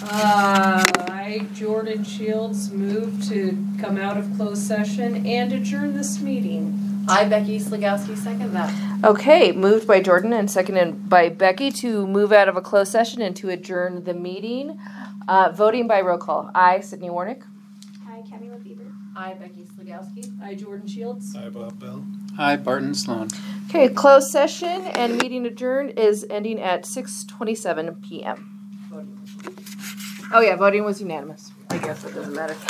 I, Jordan Shields, move to come out of closed session and adjourn this meeting. I, Becky Slagowski, second that. Okay, moved by Jordan and seconded by Becky to move out of a closed session and to adjourn the meeting. Voting by roll call. I, Sydney Warnick. Hi, Cammy Lefebvre. I, Becky Slagowski. I, Jordan Shields. Hi, Bob Bell. Hi, Barton Sloan. Okay, closed session and meeting adjourned is ending at 6:27 p.m. Oh yeah, voting was unanimous. I guess it doesn't matter.